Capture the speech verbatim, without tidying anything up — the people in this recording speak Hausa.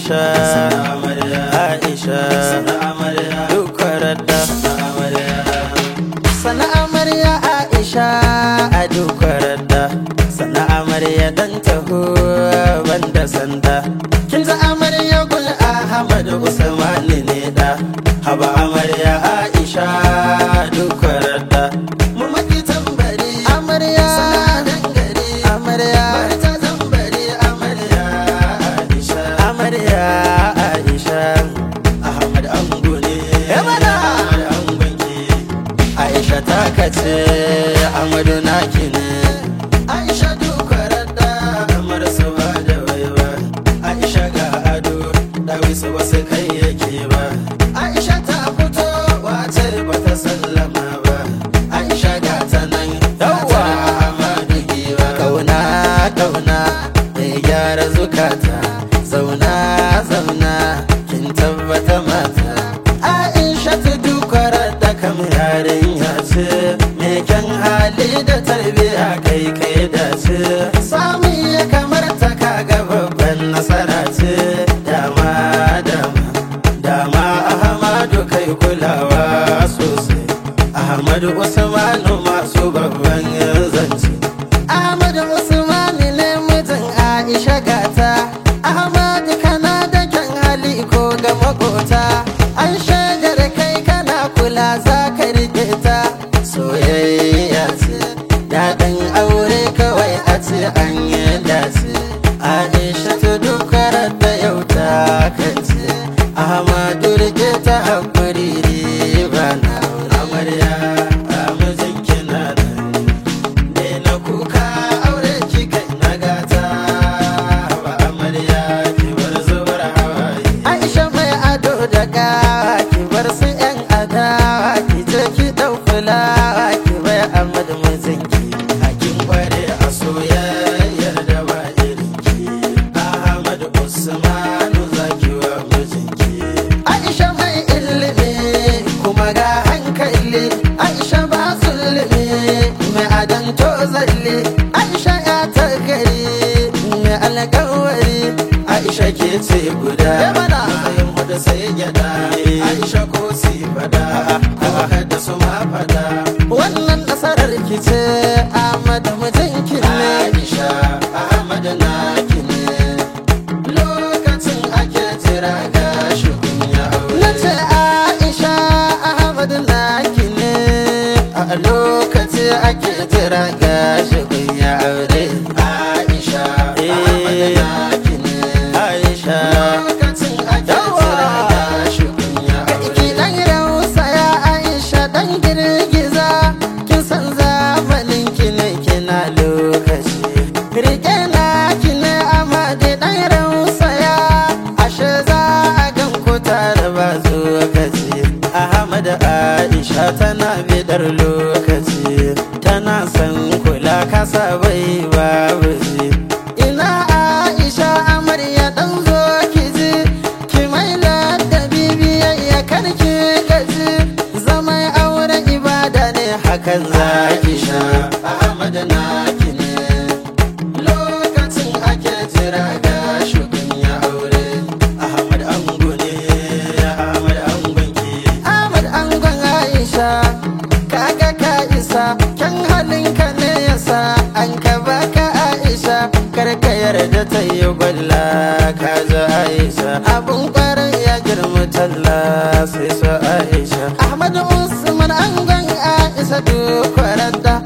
Aisha Aisha dukwarada sana amarya Aisha a dukwarada sana amarya dan taho banda sanda kin za amarya gul Ahmad Usman ne da haba amarya Aisha dukwarada mu maki tambari amarya sana dangare amarya ta tambari amarya Aisha amarya Aisha Ahmad ango ne yamana angonki Aisha ta kace Ahmadu naki ne Aisha dukwarada amar sawa da waiwa Aisha ga ado dawi su wasu kai yake ba Aisha ta fito wace bata sallama ba Aisha ga ta nan yawa Ahmadu giwa kauna kauna mai gyara zukata zauna zauna kin tabbata mata Aisha ta dukwarada kam yarinya ce me kyan hali da tarbiya kai kai dace sami ya kamar ta kaga babban nasara ce dama dama dama Ahmadu kai kulawa sosai Ahmadu Usmanu masu babban zance Ahmadu Usmanu ne mutum Aisha gata Ahmadu kana da kyan hali ko ga makota an shagar kai kana kula za ka rike ta soyayya ce daɗin aure kawai a ce an yi dace Aisha ta dukwarada yau ta kance Ahmadu rike ta haƙuri riba na amarya a mijinki na da na kuka aure ki kai na gata ba amarya ki bar zubar hawaye Aisha mai ado da gawa ki bar su yan adawa ki je ki dau fulawa ki bai Ahmad mijinki hakin kware a soyayyar da ba irinki Ahmad Usmanu zaki wa mijinki Aisha mai ilimi kuma ga hankali Aisha ba zulmi mai adan tozali Aisha ya ta gari mai alƙawari Aisha ke ce guda matsayin wadda sai gyada Aisha ko si fada a da su ma fada wannan nasarar ki ce Ahmad mijinki ne Aisha Ahmad naki ne lokacin ake jira ga shugun ya aure nace Aisha Ahmad naki ne a lokaci ake jira ga shugun ya aure Aisha Ahmad naki ne Aisha lokacin ake jira ga shugun ya aure ki dan rausa ya Aisha dan girgiza kin san zamanin ki ne kina lokaci rike na ki ne Ahmad dan rausa ya ashe za a gan ku tare ba lokaci Ahmad Aisha tana bidar lokaci tana san kula kasa bai babu ji ina Aisha amarya dan zo ki ji ki mai ladabi biyayya karki gaji zaman auren ibada ne hakan zaki sha Ahmad naki ne lokacin ake jira ga shugun ya aure Ahmad ango ne Ahmad angonki Ahmad angon Aisha kaga ka isa kyan halinka ne yasa an ka baka Aisha karka yarda ta yi gwalla ka ji Aisha abun kwarai ya girma talla sai su Aisha Ahmad Usman angon Aisha dukwarada